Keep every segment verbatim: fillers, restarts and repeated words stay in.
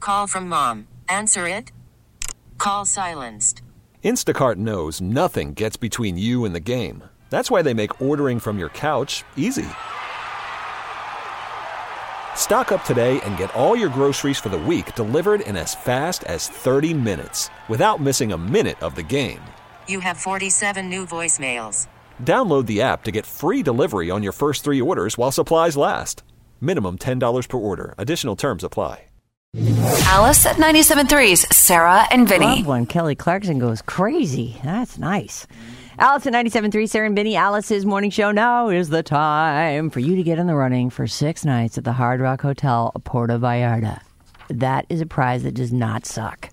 Call from mom. Answer it. Call silenced. Instacart knows nothing gets between you and the game. That's why they make ordering from your couch easy. Stock up today and get all your groceries for the week delivered in as fast as thirty minutes without missing a minute of the game. You have forty-seven new voicemails. Download the app to get free delivery on your first three orders while supplies last. Minimum ten dollars per order. Additional terms apply. Alice at ninety-seven point three's Sarah and Vinny. Love when Kelly Clarkson goes crazy. That's nice. Alice at ninety-seven point three, Sarah and Vinny. Alice's morning show. Now is the time for you to get in the running for six nights at the Hard Rock Hotel, Puerto Vallarta. That is a prize that does not suck.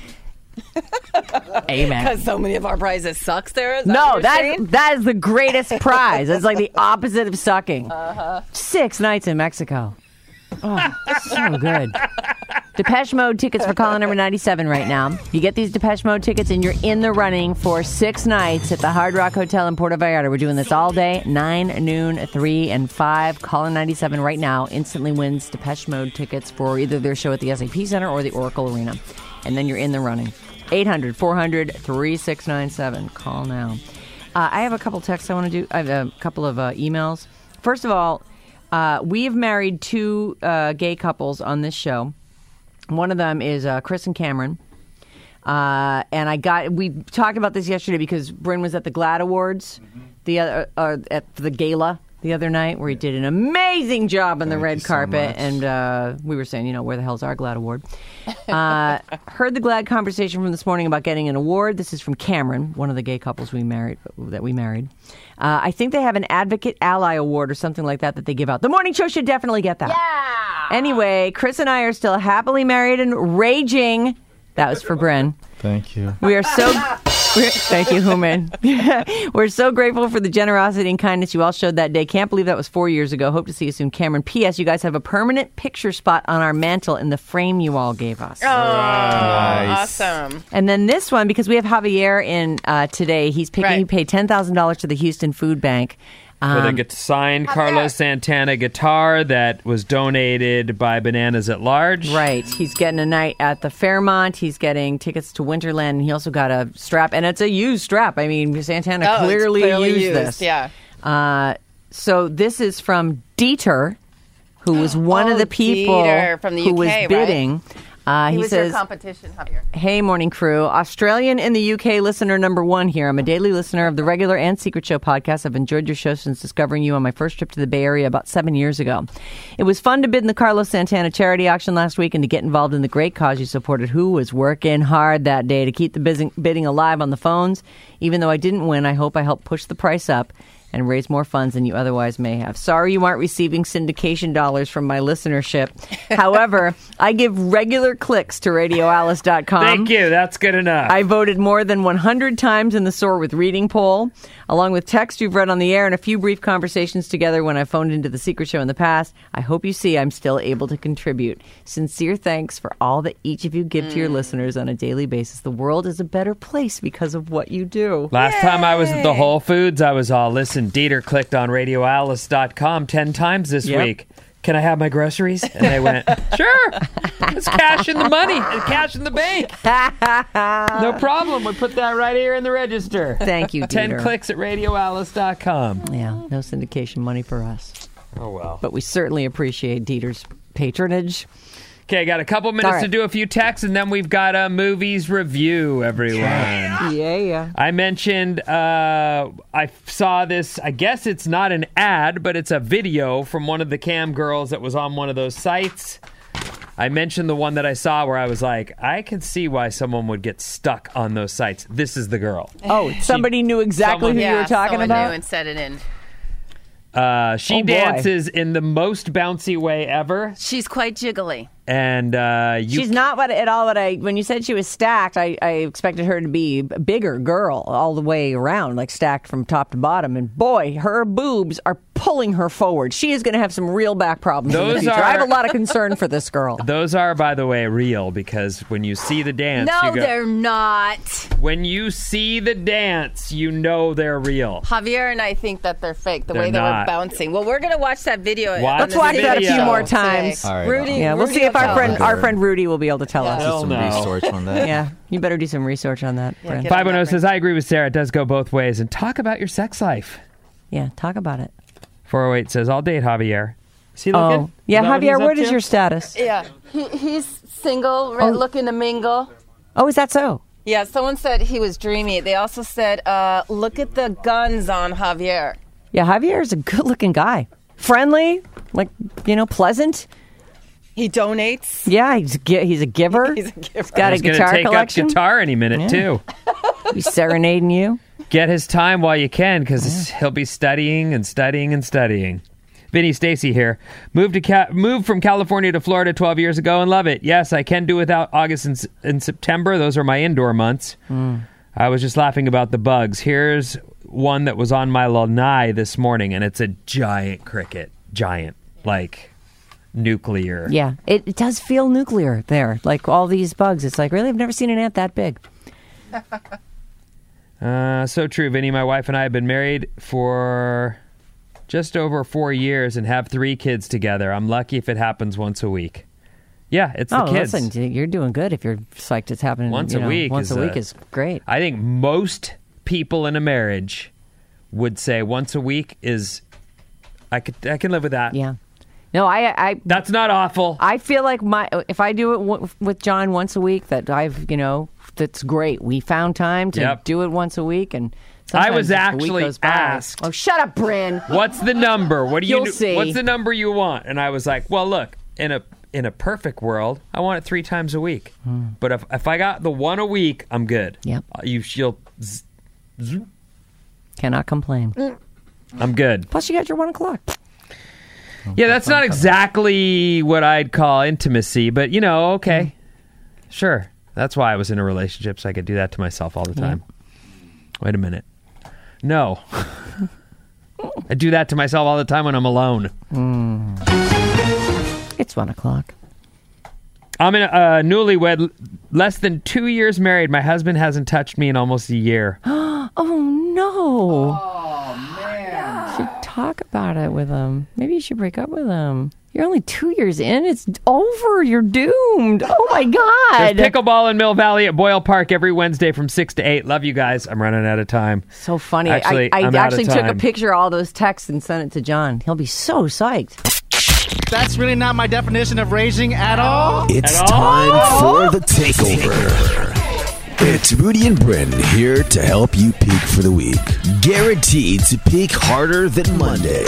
Amen. Because so many of our prizes suck, Sarah? Is that no, what that, saying? that is the greatest prize. It's like the opposite of sucking. Uh-huh. Six nights in Mexico. Oh, so good. Depeche Mode tickets for caller number ninety-seven right now. You get these Depeche Mode tickets and you're in the running for six nights at the Hard Rock Hotel in Puerto Vallarta. We're doing this all day, nine, noon, three, and five. Caller ninety-seven right now instantly wins Depeche Mode tickets for either their show at the S A P Center or the Oracle Arena. And then you're in the running. eight hundred, four hundred, three six nine seven. Call now. Uh, I have a couple texts I want to do. I have a couple of uh, emails. First of all, uh, we have married two uh, gay couples on this show. One of them is uh, Chris and Cameron. Uh, and I got, we talked about this yesterday because Bryn was at the GLAAD Awards, mm-hmm. the other, uh, at the gala the other night, where he did an amazing job on the Thank red you so carpet. much. And uh, we were saying, you know, where the hell's our GLAAD Award? Uh, heard the GLAAD conversation from this morning about getting an award. This is from Cameron, one of the gay couples we married, that we married. Uh, I think they have an Advocate Ally Award or something like that that they give out. The morning show should definitely get that. Yeah. Anyway, Chris and I are still happily married and raging. That was for Bryn. Thank you. We are so... We're, thank you, Human. We're so grateful for the generosity and kindness you all showed that day. Can't believe that was four years ago. Hope to see you soon, Cameron. P S. You guys have a permanent picture spot on our mantle in the frame you all gave us. Oh, Nice. awesome. And then this one, because we have Javier in uh, today, he's picking. Right. He paid ten thousand dollars to the Houston Food Bank. For the Um, get- signed Carlos Santana guitar that was donated by Bananas at Large. Right. He's getting a night at the Fairmont. He's getting tickets to Winterland. And he also got a strap. And it's a used strap. I mean, Santana Oh, it's clearly, clearly used, used, this. yeah. Uh, so this is from Dieter, who was one Oh, of the people Dieter from the who U K, was right? bidding. Uh, He, he was says, your competition, Javier. Hey, morning crew. Australian in the U K listener number one here. I'm a daily listener of the regular and Secret Show podcast. I've enjoyed your show since discovering you on my first trip to the Bay Area about seven years ago. It was fun to bid in the Carlos Santana charity auction last week and to get involved in the great cause you supported. Who was working hard that day to keep the bidding, bidding alive on the phones? Even though I didn't win, I hope I helped push the price up and raise more funds than you otherwise may have. Sorry you aren't receiving syndication dollars from my listenership. However, I give regular clicks to radio alice dot com. Thank you. That's good enough. I voted more than one hundred times in the Soar with Reading poll, along with text you've read on the air and a few brief conversations together when I phoned into the Secret Show in the past. I hope you see I'm still able to contribute. Sincere thanks for all that each of you give to your listeners on a daily basis. The world is a better place because of what you do. Last time I was at the Whole Foods, I was all, listen, Dieter clicked on radio alice dot com ten times this Yep. week. Can I have my groceries? And they went, sure. It's cash in the money. It's cash in the bank. No problem. We put that right here in the register. Thank you, Ten Dieter. clicks at radio alice dot com. Yeah, no syndication money for us. Oh, well. But we certainly appreciate Dieter's patronage. Okay, got a couple minutes All right. to do a few texts, and then we've got a movies review, everyone. Yeah, yeah. I mentioned uh, I saw this, I guess it's not an ad, but it's a video from one of the cam girls that was on one of those sites. I mentioned the one that I saw where I was like, I can see why someone would get stuck on those sites. This is the girl. Oh, somebody knew exactly someone- who yeah, you were talking someone about? knew and set it in. Uh, she Oh, boy. dances in the most bouncy way ever. She's quite jiggly. And uh, you She's not what at all what I when you said she was stacked, I, I expected her to be a bigger girl all the way around, like stacked from top to bottom. And boy, her boobs are pulling her forward. She is going to have some real back problems in the Those future. are- I have a lot of concern for this girl. Those are, by the way, real, because when you see the dance, No, you go, they're not. when you see the dance, you know they're real. Javier and I think that they're fake, the They're way they not. were bouncing. Well, we're going to watch that video. Watch on Let's the watch video that a few show more today. times. All right. Rudy, Yeah, we'll Rudy see if our tell friend us. our friend Rudy will be able to tell Yeah. us. Hell Some no. research on that. Yeah, you better do some research on that. Yeah, Brent. get five one zero on that, says, I agree with Sarah. It does go both ways. And talk about your sex life. Yeah, talk about it. four oh eight says, I'll date Javier. Is he looking? Oh, yeah, Is that what Javier, he's what up is to? your status? Yeah, he, he's single, re- Oh. looking to mingle. Oh, is that so? Yeah, someone said he was dreamy. They also said, uh, look at the guns on Javier. Yeah, Javier is a good-looking guy, friendly, like you know, pleasant. He donates. Yeah, he's a, gi- he's a giver. He's a giver. He's got a He's going to guitar take collection. up guitar any minute, Yeah. too. He's serenading you. Get his time while you can, because he'll be studying and studying and studying. Vinny Stacy here. Moved to Ca- moved from California to Florida twelve years ago and love it. Yes, I can do without August and, S- and September. Those are my indoor months. I was just laughing about the bugs. Here's one that was on my lanai this morning, and it's a giant cricket. Giant. Like nuclear. Yeah, it, it does feel nuclear there. Like all these bugs. It's like, really? I've never seen an ant that big. Uh, so true, Vinny. My wife and I have been married for just over four years and have three kids together. I'm lucky if it happens once a week. Yeah, it's the Oh, kids. listen, you're doing good if you're psyched it's happening. Once you a know, week Once is a week a- is great. I think most people in a marriage would say once a week is. I could. I can live with that. Yeah. No, I, I, That's not awful. I feel like my if I do it w- with John once a week, that I've you know that's great. We found time to Yep. do it once a week, and I sometimes was just a week actually goes by. asked- Oh, shut up, Bryn. What's the number? What do you? You'll do- see. What's the number you want? And I was like, well, look, in a in a perfect world, I want it three times a week. But if if I got the one a week, I'm good. Yep. Uh, you she'll. z- Cannot complain. I'm good. Plus, you got your one o'clock. Yeah, that's not exactly what I'd call intimacy, but you know, okay, sure. That's why I was in a relationship, so I could do that to myself all the time. Wait a minute. No. I do that to myself all the time when I'm alone. It's one o'clock. I'm in a uh, newlywed, less than two years married. My husband hasn't touched me in almost a year. Oh no! Oh man! You should talk about it with him. Maybe you should break up with him. You're only two years in. It's over. You're doomed. Oh my god! There's pickleball in Mill Valley at Boyle Park every Wednesday from six to eight. Love you guys. I'm running out of time. So funny. Actually, I, I I'm out of actually took a time. picture of all those texts and sent it to John. He'll be so psyched. That's really not my definition of raging at all. It's At time for the takeover. It's Rudy and Bryn here to help you peak for the week. Guaranteed to peak harder than Monday.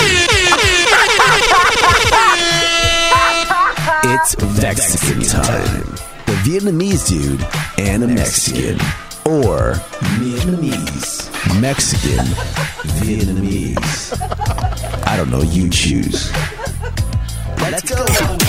It's Mexican time. The Vietnamese dude and a Mexican. Or Vietnamese. Mexican. Vietnamese. I don't know, you choose. Let's go.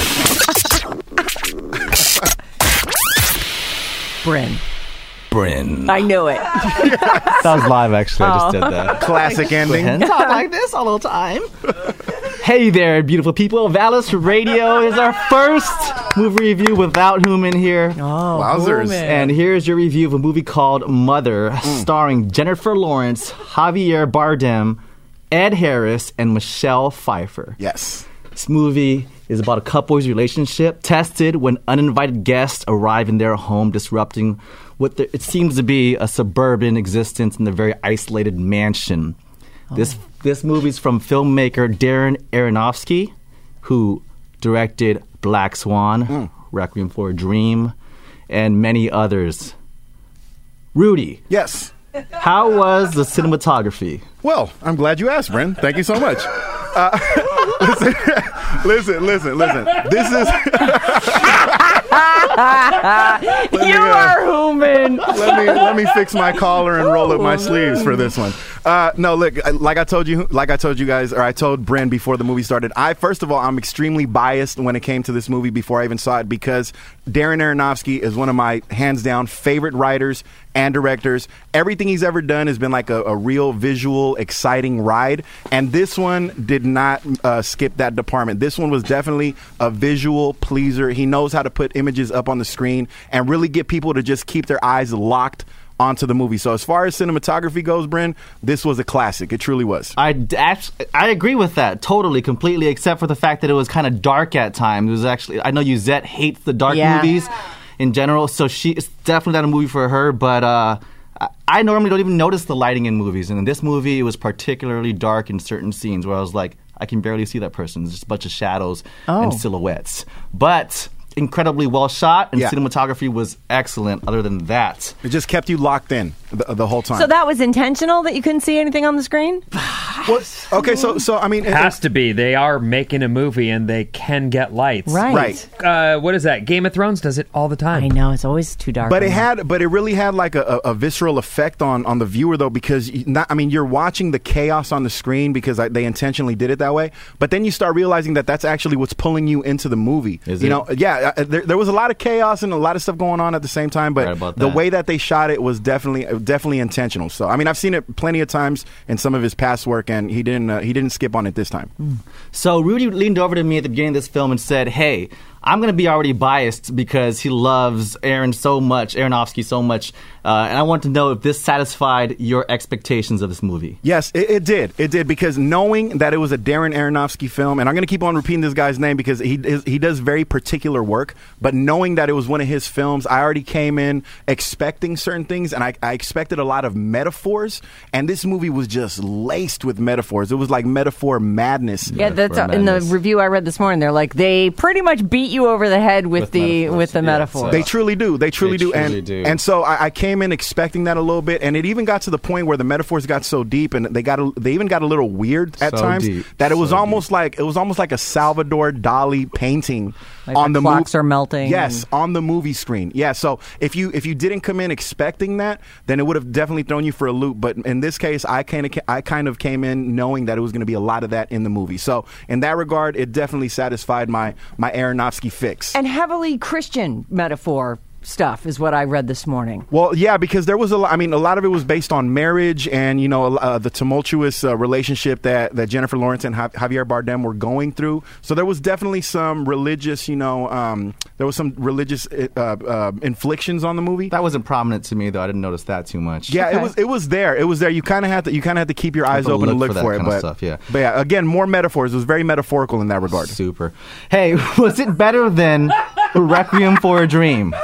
Bryn. Bryn. I knew it. That was live, actually. I just did that. Classic ending. Talk like this all the time. Hey there, beautiful people. Valis Radio is our first movie review without whom in here. Oh, Wowzers. booming. And here's your review of a movie called Mother, starring Jennifer Lawrence, Javier Bardem, Ed Harris, and Michelle Pfeiffer. Yes. This movie is about a couple's relationship tested when uninvited guests arrive in their home, disrupting what the, it seems to be a suburban existence in a very isolated mansion. Oh. This this movie's from filmmaker Darren Aronofsky, who directed Black Swan, Requiem for a Dream, and many others. Rudy, Yes. how was the cinematography? Well, I'm glad you asked, Bryn. Thank you so much. Uh, listen, listen, listen, listen. This is. Let me, You uh, are human. let me let me fix my collar and roll up my sleeves for this one. Uh, no, look, like I told you, like I told you guys, or I told Bryn before the movie started. I first of all, I'm extremely biased when it came to this movie before I even saw it because Darren Aronofsky is one of my hands down favorite writers and directors. Everything he's ever done has been like a, a real visual, exciting ride, and this one did not uh, skip that department. This one was definitely a visual pleaser. He knows how to put images up on the screen and really get people to just keep their eyes locked onto the movie. So as far as cinematography goes, Bryn, this was a classic. It truly was. I, d- actually, I agree with that totally, completely, except for the fact that it was kind of dark at times. It was actually, I know Yuzette hates the dark Yeah. movies in general, so she it's definitely not a movie for her, but uh, I, I normally don't even notice the lighting in movies, and in this movie, it was particularly dark in certain scenes where I was like, I can barely see that person. It's just a bunch of shadows Oh. and silhouettes. But incredibly well shot, and Yeah. cinematography was excellent other than that. It just kept you locked in the, the whole time. So that was intentional that you couldn't see anything on the screen? Well, okay, so so I mean, it, Has to be. They are making a movie and they can get lights. Right. Right. Uh, what is that? Game of Thrones does it all the time. I know, it's always too dark. But in it there. had, but it really had like a, a, a visceral effect on, on the viewer though, because you- not, I mean, you're watching the chaos on the screen because I, they intentionally did it that way. But then you start realizing that that's actually what's pulling you into the movie. Is you it? know, yeah, uh, there, there was a lot of chaos and a lot of stuff going on at the same time. But Right about the that. way that they shot it was definitely, uh, definitely intentional. So I mean, I've seen it plenty of times in some of his past work, and he didn't, uh, he didn't skip on it this time. So Rudy leaned over to me at the beginning of this film and said, hey, I'm going to be already biased because he loves Aaron so much, Aronofsky so much, uh, and I want to know if this satisfied your expectations of this movie. Yes, it, it did. It did because knowing that it was a Darren Aronofsky film, and I'm going to keep on repeating this guy's name because he is, he does very particular work, but knowing that it was one of his films, I already came in expecting certain things, and I, I expected a lot of metaphors, and this movie was just laced with metaphors. It was like metaphor madness. Yeah, that's for uh, in the madness. review I read this morning. They're like, they pretty much beat you over the head with, With the metaphors. with the Yeah, metaphors. They truly do. They truly They do. truly and, do. and so I, I came in expecting that a little bit, and it even got to the point where the metaphors got so deep, and they got a, they even got a little weird at So times deep. that it was So almost like it was almost like a Salvador Dali painting Like on the the clocks mo- are melting Yes, and- on the movie screen. Yeah. So if you if you didn't come in expecting that, then it would have definitely thrown you for a loop. But in this case, I kind of I kind of came in knowing that it was going to be a lot of that in the movie. So in that regard, it definitely satisfied my my Aronofsky fix. and heavily Christian metaphor stuff is what I read this morning. Well, yeah, because there was a lot. I mean, a lot of it was based on marriage and you know uh, the tumultuous uh, relationship that, that Jennifer Lawrence and Jav- Javier Bardem were going through. So there was definitely some religious, you know, um, there was some religious uh, uh, inflictions on the movie. That wasn't prominent to me, though. I didn't notice that too much. Yeah, Okay. it was. It was there. It was there. You kind of had to. You kind of had to keep your eyes to open and look look for for, that it. kind of But stuff, yeah. But yeah, again, more metaphors. It was very metaphorical in that regard. Super. Hey, was it better than Requiem for a Dream?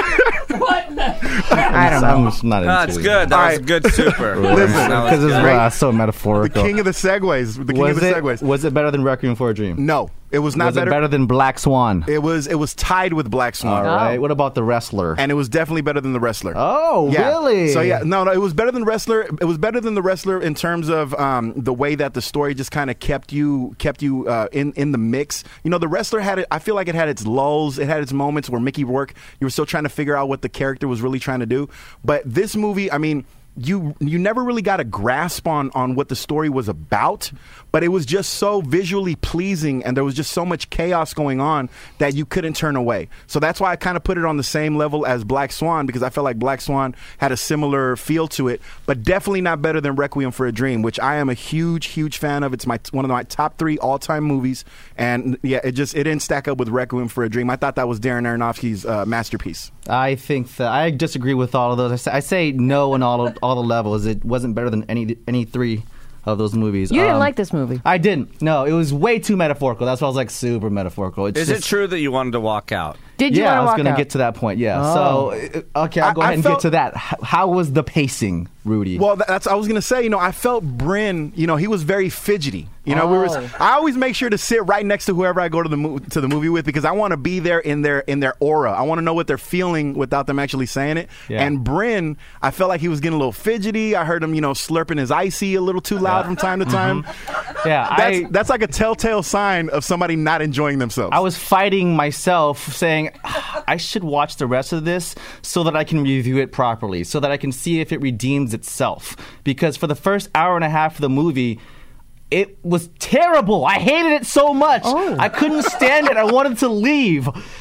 I don't know. I'm just not into That's it. good. That All was a right. good super. Listen, That was Because it's good. uh, so The metaphorical. king of the segues. The king was of the it, segues. Was it better than Requiem for a Dream? No, it was not was better. it better than Black Swan? It was. It was tied with Black Swan. All right. What about The Wrestler? And it was definitely better than The Wrestler. oh, Yeah. really? So yeah, no, no, it was better than Wrestler. It was better than The Wrestler in terms of um, the way that the story just kind of kept you kept you uh, in in the mix. You know, The Wrestler had it. I feel like it had its lulls. It had its moments where Mickey Rourke, you were still trying to figure out what the character was really trying to do. But this movie, I mean. You you never really got a grasp on, on what the story was about, but it was just so visually pleasing, and there was just so much chaos going on that you couldn't turn away. So that's why I kind of put it on the same level as Black Swan, because I felt like Black Swan had a similar feel to it, but definitely not better than Requiem for a Dream, which I am a huge, huge fan of. It's my one of my top three all-time movies, and yeah, it just it didn't stack up with Requiem for a Dream. I thought that was Darren Aronofsky's uh, masterpiece. I think that I disagree with all of those. I say, I say no on all of, all the levels. It wasn't better than any any three of those movies. You didn't Um, like this movie. I didn't. No, it was way too metaphorical. That's why I was like super metaphorical. It's Is it just- true that you wanted to walk out? Did you yeah, I want was to going to walk get out? to that point. Yeah. Oh. So uh, okay, I'll go I- ahead I and felt- get to that. H- How was the pacing, Rudy? Well, that's I was gonna say. You know, I felt Bryn. You know, he was very fidgety. You know, we were. Oh. I always make sure to sit right next to whoever I go to the mo- to the movie with because I want to be there in their in their aura. I want to know what they're feeling without them actually saying it. Yeah. And Bryn, I felt like he was getting a little fidgety. I heard him, you know, slurping his icy a little too loud from time to time. yeah, That's I that's like a telltale sign of somebody not enjoying themselves. I was fighting myself, saying "Ah, I should watch the rest of this so that I can review it properly, so that I can see if it redeems itself. Because for the first hour and a half of the movie, it was terrible. I hated it so much. Oh. I couldn't stand it. I wanted to leave.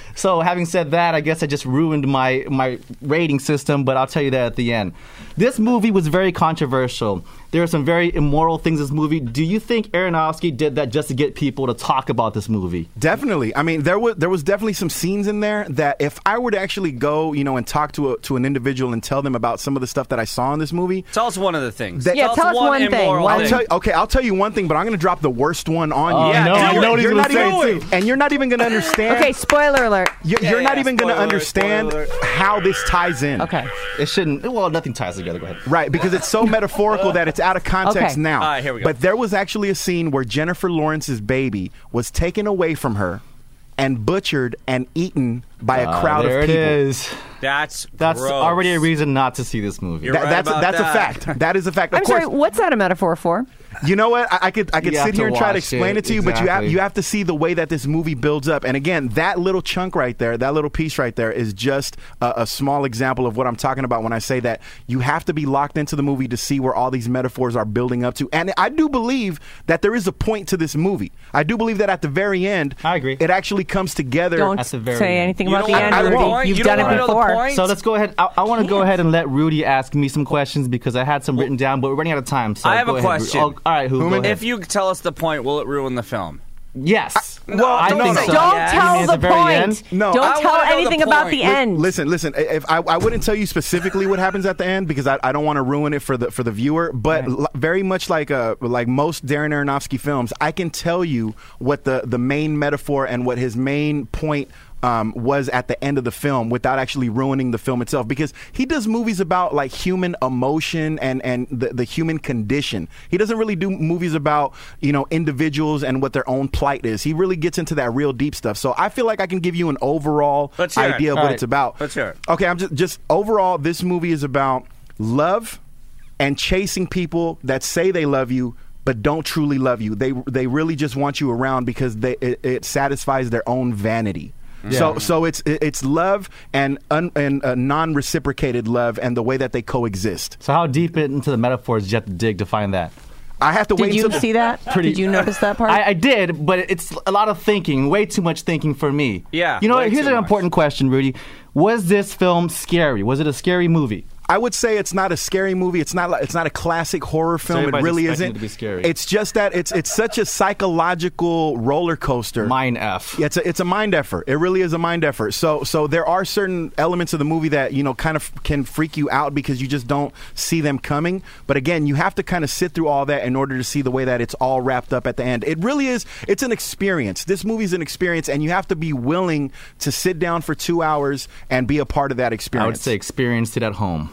So having said that, I guess I just ruined my, my rating system, but I'll tell you that at the end. This movie was very controversial. There are some very immoral things in this movie. Do you think Aronofsky did that just to get people to talk about this movie? Definitely. I mean, there was there was definitely some scenes in there that if I were to actually go, you know, and talk to a, to an individual and tell them about some of the stuff that I saw in this movie. Tell us one of the things. That, Yeah, tell us one thing. immoral One I'll thing. tell you, okay, I'll tell you one thing, but I'm going to drop the worst one on Oh, you. Yeah, no, do I it. know what he's You're going not to say, even, too. and you're not even going to understand. Okay, spoiler alert. You're, Yeah, you're not yeah, even going to spoiler alert, understand spoiler alert. how this ties in. Okay. It shouldn't. Well, nothing ties together. Go ahead. Right, because it's so metaphorical that it's out of context Okay. now. All right, here we go. But there was actually a scene where Jennifer Lawrence's baby was taken away from her and butchered and eaten by a Ah, crowd there of people. it is. That's That's gross. already a reason not to see this movie. You're That- right that's about that's that. a fact. That is a fact. Of I'm course, sorry, what's that a metaphor for? you know what? I, I could I could You have sit here to and try to watch explain it, it, to you, but you have exactly. you have to see the way that this movie builds up. And again, that little chunk right there, that little piece right there, is just a, a small example of what I'm talking about when I say that you have to be locked into the movie to see where all these metaphors are building up to. And I do believe that there is a point to this movie. I do believe that at the very end, I agree. it actually comes together. Don't At the very say end. anything You about don't the wanna end, know the Rudy. point? You've You done don't it wanna know the before. point? So let's go ahead. I, I want to go ahead and let Rudy ask me some questions because I had some written down, but we're running out of time. So I have go a ahead, Rudy. question. Oh, all right, who? Go ahead. If you tell us the point, will it ruin the film? yes. No, I don't think say so. Don't Yeah. tell You mean at the, the very point. end? No, Don't I tell wanna know the anything about point. the Li- end. Listen, listen. If I, I wouldn't tell you specifically what happens at the end because I, I don't want to ruin it for the for the viewer. But Right. l- very much like uh like most Darren Aronofsky films, I can tell you what the the main metaphor and what his main point um, was at the end of the film without actually ruining the film itself, because he does movies about like human emotion and and the, the human condition. He doesn't really do movies about, you know, individuals and what their own plight is. He really gets into that real deep stuff. So I feel like I can give you an overall Let's hear it. idea of All what right. it's about. Let's hear it. Okay, I'm just just overall, this movie is about love and chasing people that say they love you but don't truly love you. They they really just want you around because they it, it satisfies their own vanity. So so it's it- it's love and un, and uh, non-reciprocated love and the way that they coexist. So how deep into the metaphors did you have to dig to find that? I have to Did wait you until see that? Pretty- Did you notice that part? I, I did, but it's a lot of thinking, way too much thinking for me. Yeah, You know, way what? here's too an much. important question, Rudy. Was this film scary? Was it a scary movie? I would say it's not a scary movie. It's not like, it's not a classic horror film. It everybody's really expecting isn't. it to be scary. It's just that it's it's such a psychological roller coaster. Mind F. Yeah, it's a, it's a mind effort. It really is a mind effort. So so there are certain elements of the movie that, you know, kind of can freak you out because you just don't see them coming. But again, you have to kind of sit through all that in order to see the way that it's all wrapped up at the end. It really is. It's an experience. This movie's an experience, and you have to be willing to sit down for two hours and be a part of that experience. I would say experience it at home.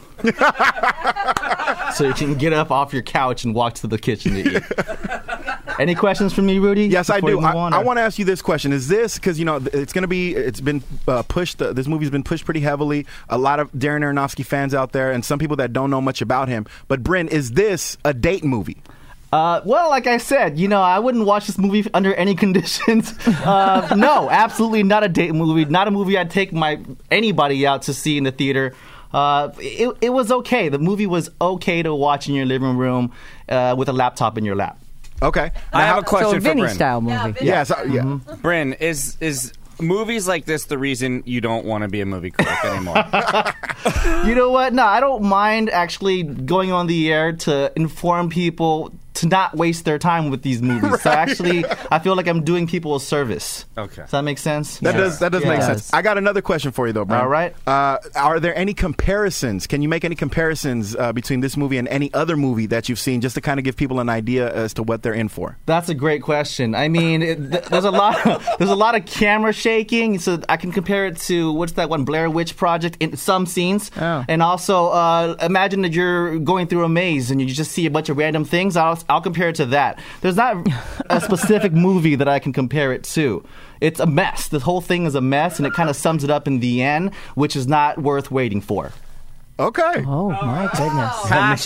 So you can get up off your couch and walk to the kitchen to eat. Any questions for me, Rudy? Yes, I before do. we move I, on, I or- want to ask you this question: is this because, you know, th- it's going to be? It's been uh, pushed. Uh, this movie's been pushed pretty heavily. A lot of Darren Aronofsky fans out there, and some people that don't know much about him. But Bryn, is this a date movie? Uh, well, like I said, you know, I wouldn't watch this movie under any conditions. Uh, no, absolutely not a date movie. Not a movie I'd take my anybody out to see in the theater. Uh, it, it was okay. The movie was okay to watch in your living room uh, with a laptop in your lap. Okay. I have a question so a for Vinny Bryn. style movie. Yeah. So, yeah. Mm-hmm. Bryn, is is movies like this the reason you don't want to be a movie critic anymore? You know what? No, I don't mind actually going on the air to inform people to not waste their time with these movies. So actually, I feel like I'm doing people a service. Okay. Does that make sense? That does that does Yeah. make It sense. does. I got another question for you though, Bryn. All right. Uh, are there any comparisons? Can you make any comparisons uh, between this movie and any other movie that you've seen, just to kind of give people an idea as to what they're in for? That's a great question. I mean, it, th- there's a lot. There's a lot of camera shaking, so I can compare it to what's that one Blair Witch Project in some scenes, Oh. and also uh, imagine that you're going through a maze and you just see a bunch of random things. I'll I'll compare it to that. There's not a specific movie that I can compare it to. It's a mess. The whole thing is a mess, and it kind of sums it up in the end, which is not worth waiting for. Okay. Oh my goodness. Passion.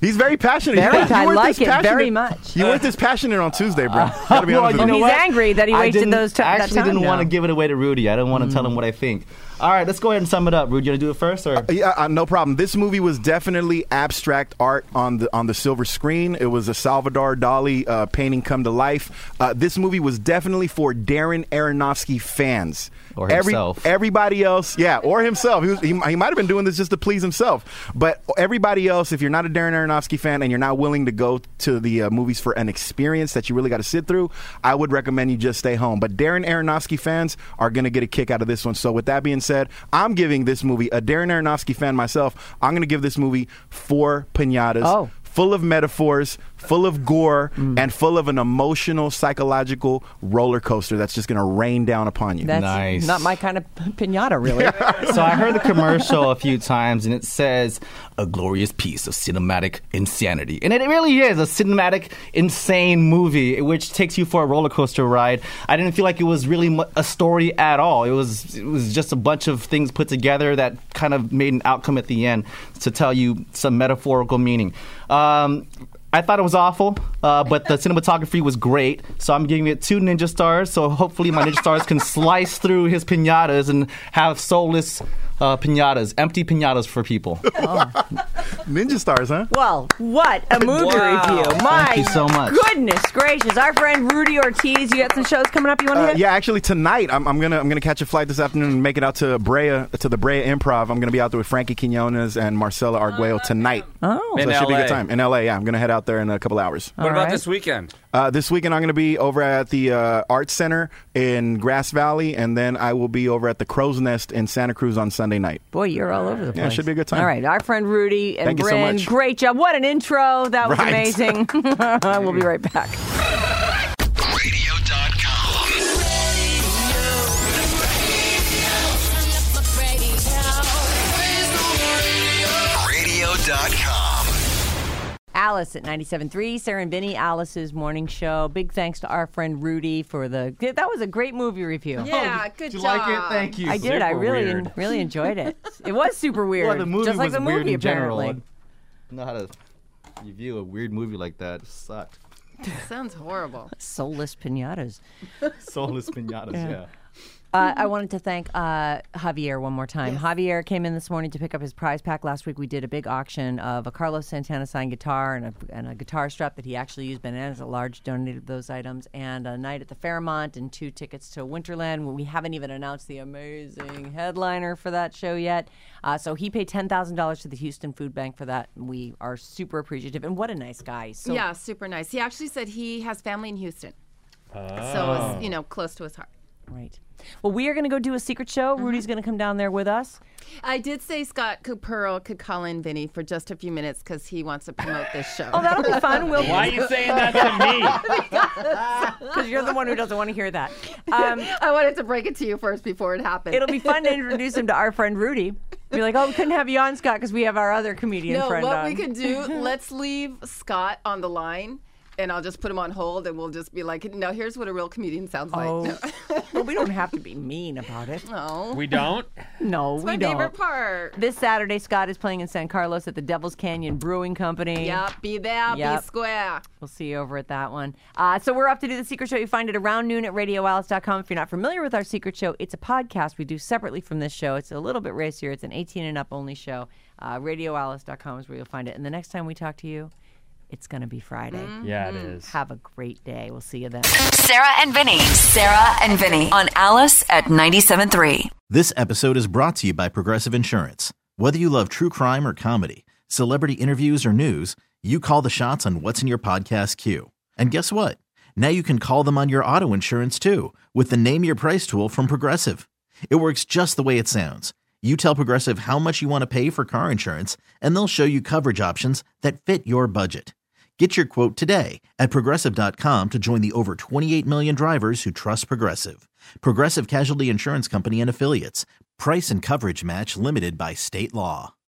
He's very passionate. Very, you, you I weren't like this it passionate- very much. You weren't this passionate on Tuesday, bro. Gotta be Well, honest with you know you. He's what? angry that he I wasted didn't- those ti- I that actually time didn't now. want to give it away to Rudy. I didn't want to tell him what I think. All right, let's go ahead and sum it up. Rudy, you want to do it first? or? Yeah, uh, no problem. This movie was definitely abstract art on the on the silver screen. It was a Salvador Dali uh, painting come to life. Uh, this movie was definitely for Darren Aronofsky fans. Or Every, himself. everybody else, yeah, or himself. He, was, he, he might have been doing this just to please himself. But everybody else, if you're not a Darren Aronofsky fan and you're not willing to go to the uh, movies for an experience that you really got to sit through, I would recommend you just stay home. But Darren Aronofsky fans are going to get a kick out of this one. So with that being said, I'm giving this movie, a Darren Aronofsky fan myself, I'm going to give this movie four pinatas. Oh. Full of metaphors, full of gore, Mm. and full of an emotional, psychological roller coaster that's just going to rain down upon you. That's Nice. not my kind of pinata, really. So I heard the commercial a few times, and it says a glorious piece of cinematic insanity, and it really is a cinematic, insane movie, which takes you for a roller coaster ride. I didn't feel like it was really mu- a story at all. It was it was just a bunch of things put together that kind of made an outcome at the end to tell you some metaphorical meaning. Um, I thought it was awful, uh, but the cinematography was great, so I'm giving it two ninja stars. So hopefully my ninja stars can slice through his pinatas and have soulless uh, pinatas, empty pinatas for people. Ninja stars, huh? Well, what a movie Wow. review. My Thank you so much. goodness gracious. Our friend Rudy Ortiz, you got some shows coming up you want to Uh, hit? yeah, actually tonight I'm, I'm gonna I'm gonna catch a flight this afternoon and make it out to Brea to the Brea Improv. I'm gonna be out there with Frankie Quinones and Marcela Arguello tonight. Oh. So In it should be a L A. good time in L A. Yeah, I'm gonna head out there in a couple hours. What All about right. this weekend? Uh, this weekend I'm gonna be over at the uh, Arts Center in Grass Valley, and then I will be over at the Crow's Nest in Santa Cruz on Sunday night. Boy, you're all over the place. Yeah, it should be a good time. All right, our friend Rudy and Thank you so Bryn, much. great job. What an intro. That was Right. amazing. We'll be right back. radio dot com. radio dot com. Alice at ninety-seven point three, Sarah and Vinny, Alice's morning show. Big thanks to our friend Rudy for the. That was a great movie review. Yeah, good Did you job. like it? Thank you. I did. I Super really, weird. really enjoyed it. It was super weird. Well, the movie just like was the weird movie, in general. apparently. I don't know how to review a weird movie like that. It sucked. Sounds horrible. Soulless pinatas. Soulless pinatas, yeah. Uh, I wanted to thank uh, Javier one more time. Javier came in this morning to pick up his prize pack. Last week we did a big auction of a Carlos Santana signed guitar and a, and a guitar strap that he actually used. Bananas at Large donated those items. And a night at the Fairmont and two tickets to Winterland. We haven't even announced the amazing headliner for that show yet. Uh, so he paid ten thousand dollars to the Houston Food Bank for that. We are super appreciative. And what a nice guy. So Yeah, super nice. He actually said he has family in Houston. So it's, you know, close to his heart. Right. Well, we are going to go do a secret show. Rudy's going to come down there with us. I did say Scott Cooperl could call in Vinny for just a few minutes because he wants to promote this show. Oh, that'll be fun. We'll Why are you saying that to me? because you're the one who doesn't want to hear that. Um, I wanted to break it to you first before it happened. it'll be fun to introduce him to our friend Rudy. Be like, oh, we couldn't have you on, Scott, because we have our other comedian No, friend what on. we could do, let's leave Scott on the line. And I'll just put him on hold, and we'll just be like, "No, here's what a real comedian sounds like." Oh. No. Well, we don't have to be mean about it. No. We don't? No, It's we my don't. favorite part. This Saturday, Scott is playing in San Carlos at the Devil's Canyon Brewing Company. Yep, be there, Yep. be square. We'll see you over at that one. Uh, so we're up to do the secret show. You find it around noon at radio alice dot com. If you're not familiar with our secret show, it's a podcast we do separately from this show. It's a little bit racier. It's an eighteen and up only show. Uh, radio alice dot com is where you'll find it. And the next time we talk to you, it's going to be Friday. Yeah, it is. Have a great day. We'll see you then. Sarah and Vinny. Sarah and Vinny on Alice at ninety-seven point three. This episode is brought to you by Progressive Insurance. Whether you love true crime or comedy, celebrity interviews or news, you call the shots on what's in your podcast queue. And guess what? Now you can call them on your auto insurance too with the Name Your Price tool from Progressive. It works just the way it sounds. You tell Progressive how much you want to pay for car insurance, and they'll show you coverage options that fit your budget. Get your quote today at Progressive dot com to join the over twenty-eight million drivers who trust Progressive. Progressive Casualty Insurance Company and Affiliates. Price and coverage match limited by state law.